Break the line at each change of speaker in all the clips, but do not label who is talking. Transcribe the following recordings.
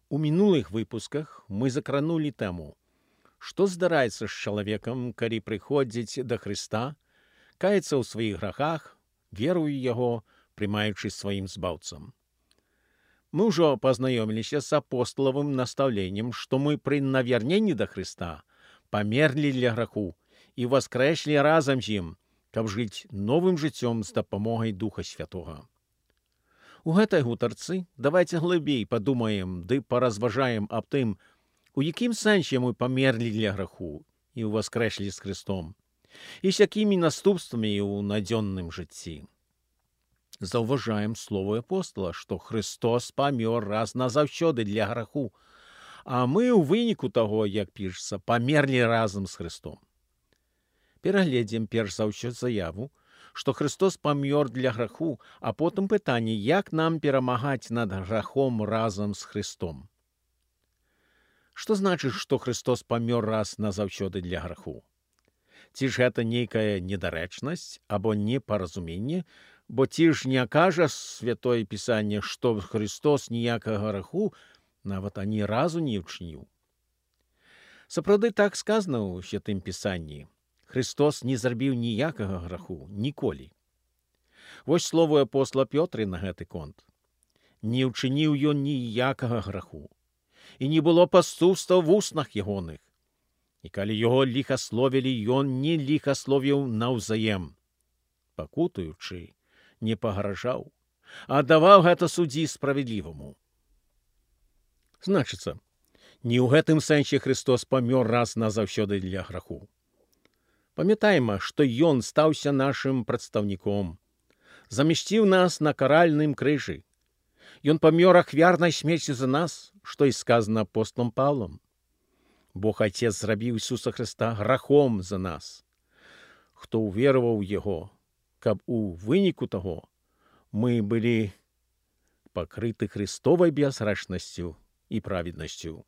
У мінулых выпусках мы закранулі тэму, што здараецца з чалавекам, калі прыходзіць да Хрыста, каецца ў сваіх грахах, веруе ў яго, прымаючы сваім збаўцам. Мы ўжо пазнаёміліся з апосталавым настаўленнем, што мы пры навярненні да Хрыста памерлі для граху і воскрэслі разам з ім, каб жыць новым жыццём з дапамогай Духа Святога. У гэтай гутарцы давайце глыбей падумаем ды паразважаем аб тым, у якім сэнсе мы памерлі для граху і воскрэслі з Христом, і з якімі наступствамі ў надзённым жыцці. Заўважаем словы апостала, што Христос памёр раз назаўсёды для граху, а мы ў выніку таго, як пішацца, памерлі разам з Христом. Перагледзім перш за ўсё заяву, што Христос памёр для граху, а потым пытанне, як нам перамагаць над грахом разам з Христом. Што значыць, што Христос памёр раз назаўсёды для граху? Ці ж гэта нейкая недарэчнасць або непаразуменне, бо ці ж не кажа Святое Пісанне, што Христос ніякага граху нават ані разу не ўчыніў? Сапраўды так сказана ў Святым Пісанні. Христос не зрабіў ніякага граху ніколі. Вось словы апостола Пётры на гэты конт. Не ўчыніў ён ніякага граху, і не было пастуўства ў вуснах ягоных. І калі яго ліхасловілі, ён не ліхасловіў наўзаем. Пакутуючы, не пагражаў, а даваў гэта суддзі справядліваму. Значыцца, не ў гэтым сэнсе Христос памёр раз назаўсёды для граху. Памятайма, што ён стаўся нашым прадстаўніком, замясціў нас на каральным крыжы. Ён памёр ахвярнай смерцю за нас, што і сказана апосталам Паўлам. Бог Отец зрабіў Ісуса Христа грахом за нас, хто ўвераваў у яго, каб у выніку таго мы былі пакрыты Христовай бязгрэшнасцю і праведнасцю.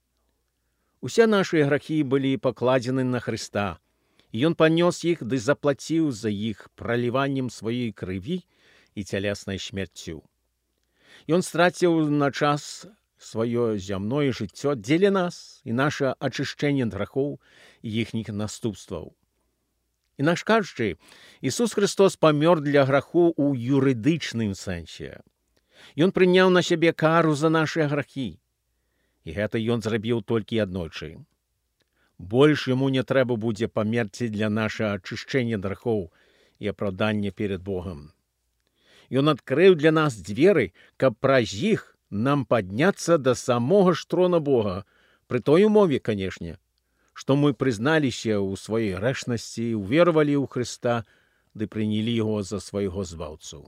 Усе нашы грахі былі пакладзены на Христа, і ён панёс іх ды заплаціў за іх праліваннем сваёй крыві і цялеснай смерцю. Ён страціў на час сваё зямное жыццё дзеля нас і наша ачышчэнне ад грахоў і іхніх наступстваў. Інакш кажучы, Ісус Христос памёр для граху ў юрыдычным сэнсе. Ён прыняў на сябе кару за нашыя грахі. І гэта ён зрабіў толькі аднойчы. Больш яму не трэба будзе памерці для нашага ачышчэння ад грахоў і апраўдання перад Богам. Ён адкрыў для нас дзверы, каб праз іх нам падняцца да самога ж трона Бога, пры той умове, канешне, што мы прызналіся ў сваёй грэшнасці, уверавалі ў Хрыста ды прынялі яго за свайго збаўцу.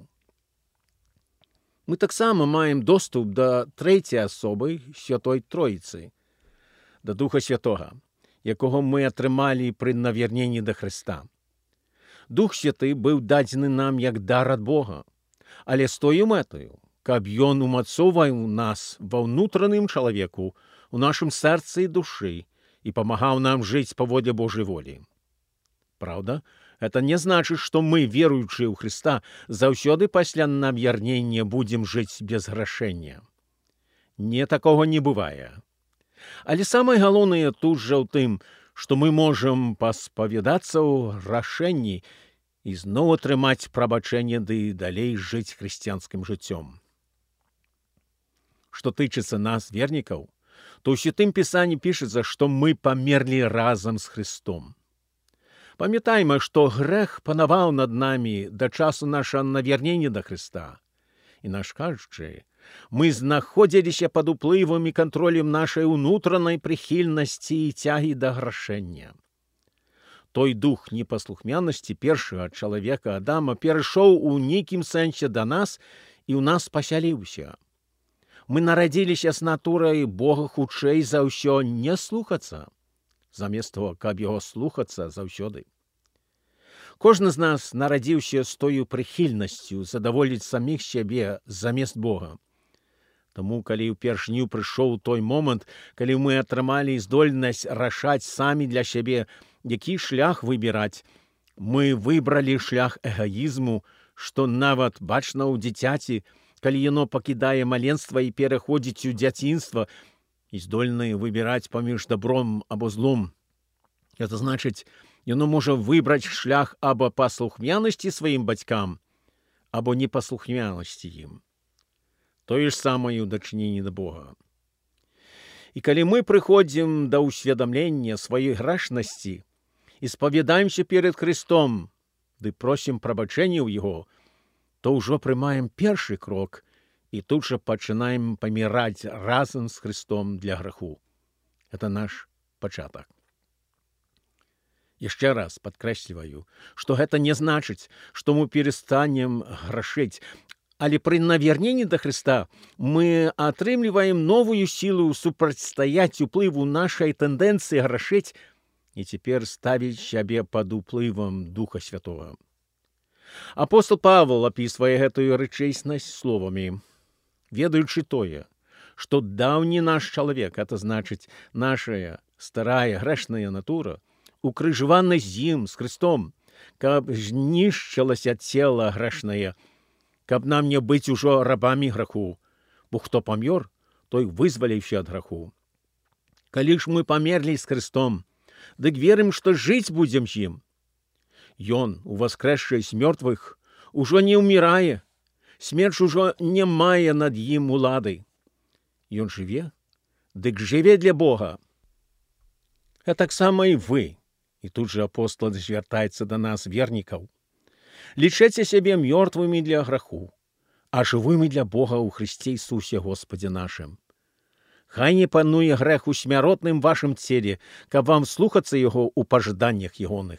Мы таксама маем доступ да трэцяй асобы Святой Троіцы, да Духа Святога, якога мы атрымалі пры навярненні да Хрыста. Дух Святы быў дадзены нам як дар ад Бога, але з тою мэтаю, каб ён умацоўваў нас ва ўнутраным чалавеку, у нашым сэрцы і душы, і памагаў нам жыць паводле Божай волі. Праўда, гэта не значыць, што мы, веруючыя ў Хрыста, заўсёды пасля навярнення будзем жыць без грашэння. Не, такога не бывае. Але самае галоўнае тут жа ў тым, што мы можам паспавядацца ў грашэнні і зноў атрымаць прабачэнне ды далей жыць хрысціянскім жыццём. Што тычыцца нас, вернікаў, то ў Святым Пісанні пішацца, што мы памерлі разам з Христом. Памятайма, што грэх панаваў над намі да часу нашага навярнення да Христа. Інакш кажучы, мы знаходзіліся пад уплывам і кантролем нашай унутранай прыхільнасці і цягі да грашэння. Той дух непаслухмянасці першага чалавека Адама перайшоў у нейкім сэнсе да нас і ў нас пасяліўся. Мы нарадзіліся з натурай Бога хутчэй за ўсё не слухацца, замест того, каб яго слухацца заўсёды. Кожны з нас нарадзіўся з тою прыхільнасцю задаволіць саміх сябе замест Бога. Таму, калі ўпершыню прыйшоў той момант, калі мы атрымалі здольнасць рашаць самі для сябе, які шлях выбіраць, мы выбралі шлях эгаізму, што нават бачна ў дзіцяці, калі яно пакідае маленства і пераходзіць у дзяцінства і здольны выбіраць паміж добром або злом. Это значыць, яно можа выбраць шлях або паслухмянасці сваім бацькам, або непаслухмянасці ім. Тое ж самае ў дачыненні да Бога. І калі мы прыходзім да ўсведамлення сваёй грэшнасці і спавядаемся перед Христом, ды просім прабачэння ў Яго, то ўжо прымаем першы крок і тут жа пачынаем паміраць разам з Христом для грэху. Это наш пачатак. Яшчэ раз падкрэсліваю, што гэта не значыць, што мы перастанем грашыць, але пры навярненні да Христа мы атрымліваем новую сілу супрацьстаяць уплыву нашай тэндэнцыі грашыць і цяпер ставіць сябе пад уплывам Духа Святога. Апостол Павел апісвае гэтую рэчаіснасць словамі: «Ведаючы тое, што даўні наш чалавек, это значыць нашая старая грэшная натура, укрыжаваны з ім, з Христом, каб знішчылася цела грэшнае, каб нам не быць ужо рабамі граху, бо хто памёр, той вызваліўся ад граху. Калі ж мы памерлі з Христом, дык верым, што жыць будзем з ім. Ён, уваскрэсшы з мёртвых, ужо не ўмірае, смерць ужо не мае над ім улады. Ён жыве, дык жыве для Бога. А таксама і вы. І тут жа апостол звяртаецца да нас, вернікаў. Лічэце сябе мёртвымі для граху, а жывымі для Бога ў Христе Ісусе Господзе нашым. Хай не пануе грэх у смяротным вашым целе, каб вам слухацца яго ў пажаданнях ягоных.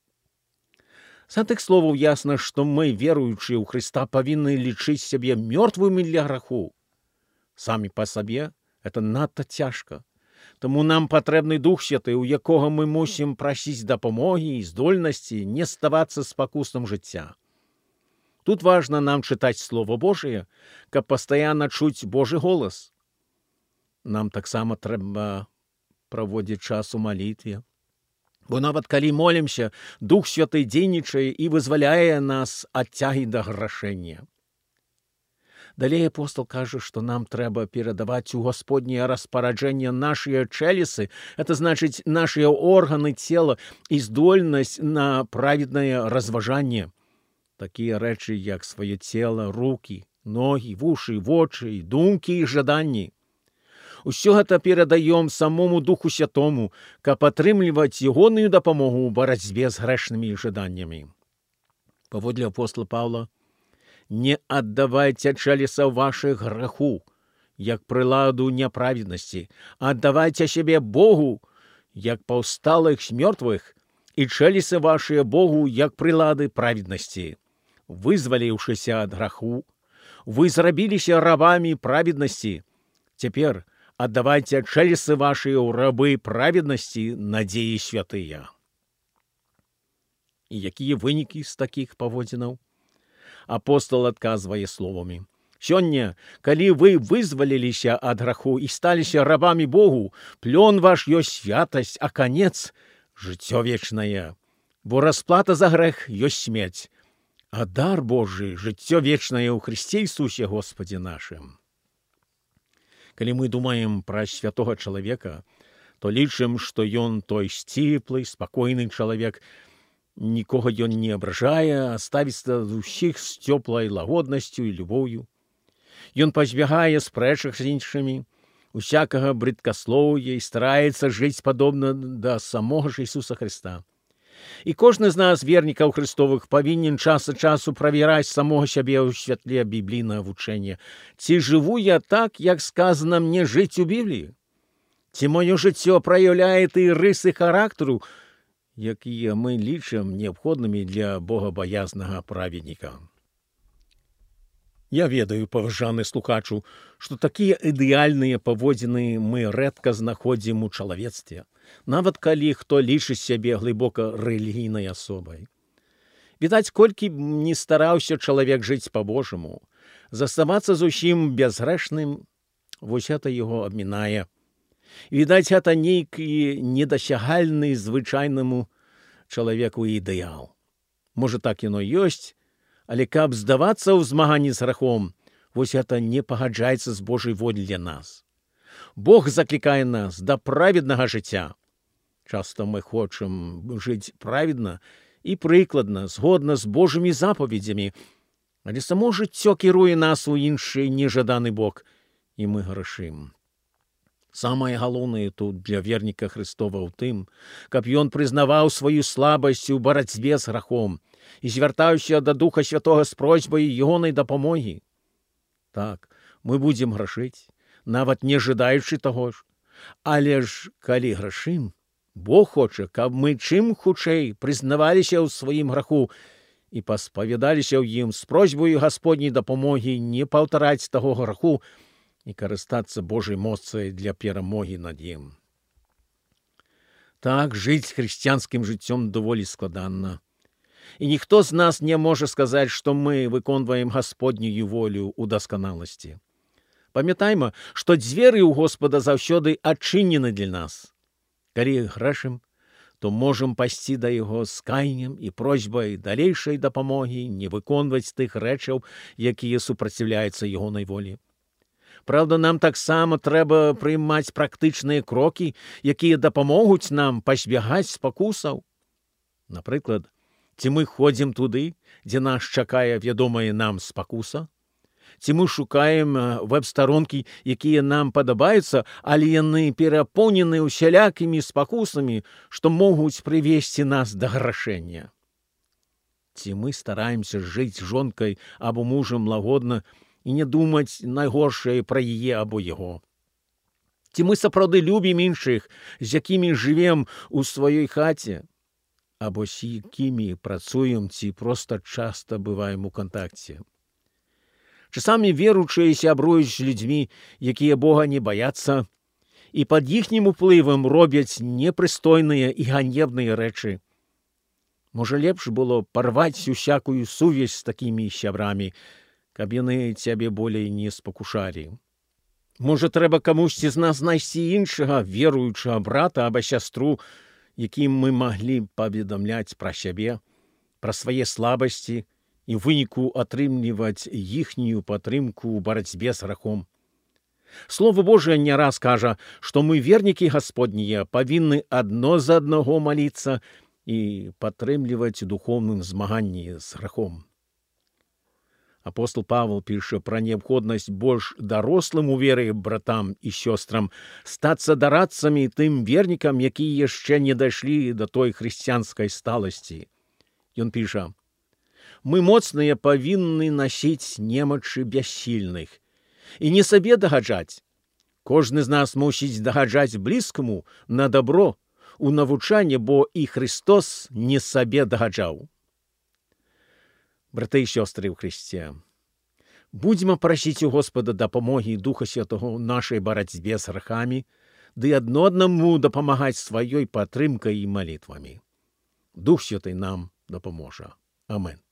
З гэтых словаў ясна, што мы, веруючыя ў Христа, павінны лічыць сябе мёртвымі для граху. Самі па сабе это надта цяжка. Таму нам патрэбны Дух Святы, у якога мы мусім прасіць дапамогі і здольнасці не ставацца спакусам жыцця. Тут важна нам чытаць Слово Божие, каб пастаянна чуць Божы голас. Нам таксама трэба праводзіць час у малітве. Бо нават калі молімся, Дух Святы дзейнічае і вызваляе нас ад цягі да грашэння. Далей апостол кажа, што нам трэба перадаваць у Господняе распараджэнне нашыя чэлесы, это значыць нашыя органы цела і здольнасць на праведнае разважанне. Такія рэчы, як сваё цела, рукі, ногі, вушы, вочы, думкі і жаданні. Усё гэта перадаём самому Духу Святому, каб атрымліваць ягоную дапамогу ў барацьбе з грэшнымі жаданнямі. Паводле апостола Павла, не аддавайце чэлеса вашых граху, як прыладу няправеднасці, аддавайце сябе Богу, як паўсталых з мёртвых, і чэлесы вашыя Богу, як прылады праведнасці. Вызваліўшыся ад граху, вы зрабіліся рабамі праведнасці. Цяпер аддавайце чэлесы вашыя ў рабы праведнасці, надзеі святыя. І якія вынікі з такіх паводзінаў? Апостол адказвае словамі: «Сёння, калі вы вызваліліся ад граху і сталіся рабамі Богу, плён ваш ёсць святасць, а канец – жыццё вечнае. Бо расплата за грэх ёсць смерць, а дар Божы – жыццё вечнае ў Христе Ісусе Господзе нашым». Калі мы думаем пра святога чалавека, то лічым, што ён той сціплы, спакойны чалавек, нікога ён не абражае, а ставіцца з усіх з цёплай лагоднасцю і любоўю. Ён пазбягае спрэчак з іншымі, усякага брыдкаслоўя і стараецца жыць падобна да самога ж Ісуса Христа. І кожны з нас, вернікаў Христовых, павінен час ад часу правяраць самога сябе ў святле біблійнага вучэння. Ці жыву я так, як сказана мне жыць у Бібліі? Ці маё жыццё праяўляе тыя рысы характару, якія мы лічым неабходнымі для богабаязнага праведніка? Я ведаю, паважаны слухачу, што такія ідэальныя паводзіны мы рэдка знаходзім у чалавецтве, нават калі хто лічыць сябе глыбока рэлігійнай асобай. Відаць, колькі б не стараўся чалавек жыць па-божаму, заставацца зусім бязгрэшным, вось гэта яго абмінае. Відаць, гэта нейкі недасягальны звычайнаму чалавеку ідэал. Можа, так яно ёсць, але каб здавацца ў змаганні з грахом, Вось гэта не пагаджаецца з Божай волі для нас. Бог заклікае нас да праведнага жыцця. Часта мы хочам жыць праведна і прыкладна, згодна з Божымі запаведзямі, але само жыццё кіруе нас у іншы нежаданы бок, і мы грашым. Самае галоўнае тут для верніка Хрыстова ў тым, каб ён прызнаваў сваю слабасць у барацьбе з грахом і звяртаўся да Духа Святога з просьбай ягонай дапамогі. Так, мы будзем грашыць, нават не жадаючы таго ж, але ж, калі грашым, Бог хоча, каб мы чым хутчэй прызнаваліся ў сваім граху і паспавядаліся ў ім з просьбаю Гасподняй дапамогі не паўтараць таго граху і карыстацца Божай моцай для перамогі над ім. Так, жыць хрысціянскім жыццём даволі складана. І ніхто з нас не можа сказаць, што мы выконваем Гасподнюю волю ў дасканаласці. Памятайма, што дзверы ў Господа заўсёды адчынены для нас. Калі грэшым, то можам пайсці да яго з каяннем і просьбай далейшай дапамогі не выконваць тых рэчаў, якія супраціўляюцца ягонай волі. Праўда, нам таксама трэба прымаць практычныя крокі, якія дапамогуць нам пазбягаць спакусаў. Напрыклад, ці мы ходзім туды, дзе нас чакае вядомая нам спакуса? Ці мы шукаем вэб-старонкі, якія нам падабаюцца, але яны перапоўнены усялякімі спакусамі, што могуць прывесці нас да грашэння? Ці мы стараемся жыць жонкай або мужам лагодна і не думаць найгоршае пра яе або яго? Ці мы сапраўды любім іншых, з якімі жывем у сваёй хаце? Або з якімі працуем ці проста часта бываем у кантакце? Часамі веруючыя сябруюць з людзьмі, якія Бога не баяцца, і пад іхнім уплывам робяць непрыстойныя і ганебныя рэчы. Можа, лепш было парваць усякую сувязь з такімі сябрамі, каб яны цябе болей не спакушалі. Можа, трэба камусьці з нас знайсці іншага веруючага брата або сястру, якім мы маглі б паведамляць пра сябе, пра свае слабасці, і ў выніку атрымліваць іхнюю падтрымку ў барацьбе з грахом. Слова Божае не раз кажа, што мы, вернікі Гасподнія, павінны адно за аднаго маліцца і падтрымліваць у духоўным змаганні з грахом. Апостол Павел піша пра неабходнасць больш дарослым у веры братам і сёстрам стацца дарадцамі тым вернікам, якія яшчэ не дайшлі да той хрысціянскай сталасці. Ён піша: «Мы моцныя павінны насіць немачы бяссільных і не сабе дагаджаць. Кожны з нас мусіць дагаджаць блізкаму на дабро у навучанне, бо і Христос не сабе дагаджаў». Браты і сёстры ў Христе, будзем прасіць у Господа дапамогі Духа Святого ў нашай барацьбе з грахамі, ды адно аднаму дапамагаць сваёй падтрымкай і малітвамі. Дух Святы нам дапаможа. Амен.